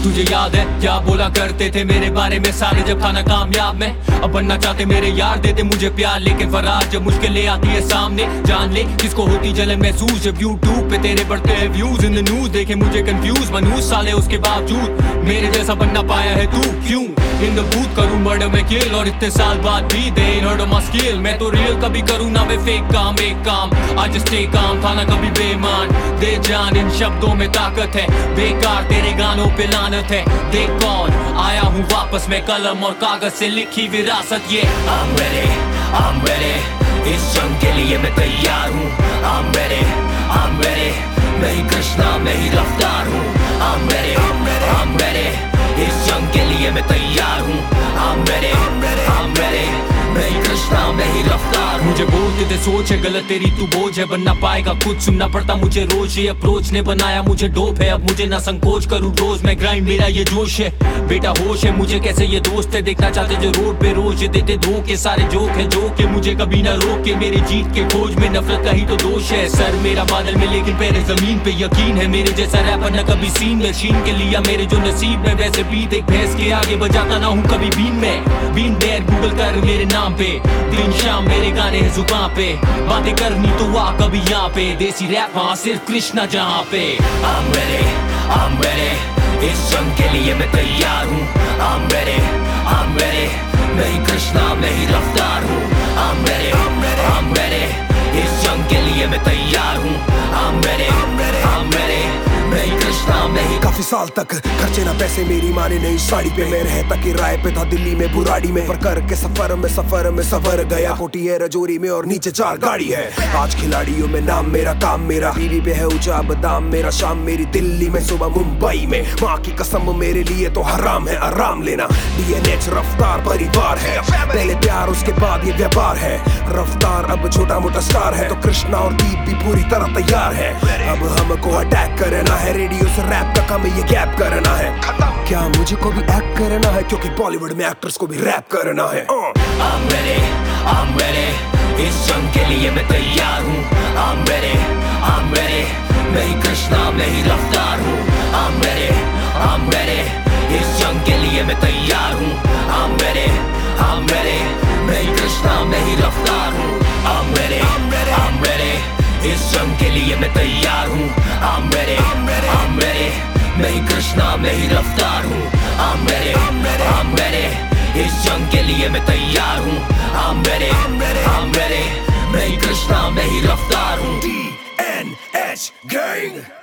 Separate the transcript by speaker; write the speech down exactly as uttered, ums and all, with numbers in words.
Speaker 1: तुझे याद है क्या बोला करते थे मेरे बारे में सारे जब खाना कामयाब में? अब बनना चाहते मेरे यार, देते मुझे प्यार लेकिन फरार जब मुश्किलें आती है सामने। जान ले किसको होती जलन महसूस जब यूट्यूब पे तेरे बढ़ते हैं व्यूज। इन द न्यूज देखे मुझे कंफ्यूज मनूस साले, उसके बावजूद मेरे जैसा बनना पाया है तू क्यों? इन द बूथ करूं मर्डर में किल और इतने साल बाद भी दे हर्ड माय स्किल। मैं तो रियल कभी करूं ना मैं फेक काम, एक काम आज स्टे काम था ना कभी बेमान। दे जान इन शब्दों में ताकत है, बेकार तेरे गानों पे लानत है। देख कौन आया हूँ वापस मैं, कलम और कागज से लिखी विरासत ये।
Speaker 2: I'm ready, I'm ready, इस जंग के लिए मैं तैयार हूँ। I'm ready, I'm ready, मैं ही कृष्णा मैं ही रफ्तार हूँ। I'm ready, I'm ready, इस जंग के लिए मैं तैयार हूँ। I'm ready, I'm ready, मैं ही कृष्णा मैं ही रफ्तार हूँ।
Speaker 1: मुझे बोलते थे सोच है गलत तेरी तू बोझ है, बनना पाएगा कुछ सुनना पड़ता मुझे रोज। ये अप्रोच ने बनाया मुझे डोप है, अब मुझे ना संकोच करूँ रोज मैं ग्राइंड, मेरा ये जोश है। बेटा होश है मुझे कैसे ये दोस्त है, देखना चाहते जो रोड पे रोज देते धोखे। सारे जोक है जो के मुझे कभी ना रोके, मेरी जीत के खोज में नफरत का ही तो दोष है। सर मेरा बादल में लेकिन पैरे जमीन पे, यकीन है मेरे जैसा रैपर न कभी सीन में। छीन के लिया मेरे जो नसीब में, वैसे बीत एक भैंस के आगे बजाता ना हूँ कभी बीन में। बीन डेयर गूगल कर मेरे नाम पे, दिन शाम मेरे गाने हैं जुबान पे। बातें करनी तो आ कभी यहाँ पे, देसी रैप हाँ सिर्फ कृष्णा जहाँ पे।
Speaker 2: I'm ready, I'm ready, इस जंग के लिए मैं तैयार हूँ। I'm ready, I'm ready, मैं ही कृष्णा मैं ही रफ्तार हूँ। I'm ready, I'm ready, इस जंग के लिए मैं तैयार हूँ। I'm ready, I'm ready, मैं ही कृष्णा मैं ही।
Speaker 3: काफी साल तक खर्चे ना पैसे मेरी माने नहीं साड़ी पे, मैं रहता किराए पे था दिल्ली में बुराड़ी में। पर करके सफर में सफर में सफर गया, कोटी है रजौरी में और नीचे चार गाड़ी है। आज खिलाड़ियों में नाम मेरा काम मेरा, बीवी पे है ऊंचा बदाम मेरा। शाम मेरी दिल्ली में सुबह मुंबई में, माँ की कसम मेरे लिए तो हराम है आराम लेना। डीएनएच रफ्तार परिवार है, पहले प्यार उसके बाद ये व्यापार है। रफ्तार अब छोटा मोटा स्टार है, तो कृष्णा और दीप भी पूरी तरह तैयार है। अब हमको अटैक करना है, रेडियो से रैप तक हमें ये गैप करना है। क्या मुझे को भी एक्ट करना है, क्योंकि बॉलीवुड में एक्टर्स को भी रैप करना है।
Speaker 2: I'm ready, I'm ready, इस जंग के लिए मैं तैयार हूँ। I'm ready, I'm ready, मैं ही कृष्णा मैं ही रफ्तार हूँ। I'm ready, I'm ready, इस जंग के लिए मैं तैयार हूँ। I'm ready, I'm ready, मैं ही कृष्णा मैं ही रफ्तार हूँ। I'm ready, I'm ready, इस जंग के लिए मैं तैयार हूँ। I'm ready, I'm ready, मैं ही कृष्णा मैं ही रफ्तार हूँ। I'm ready, I'm ready, इस जंग के लिए मैं तैयार हूँ। I'm ready, I'm ready, मैं ही कृष्णा मैं ही रफ्तार हूँ।
Speaker 3: D N H Gang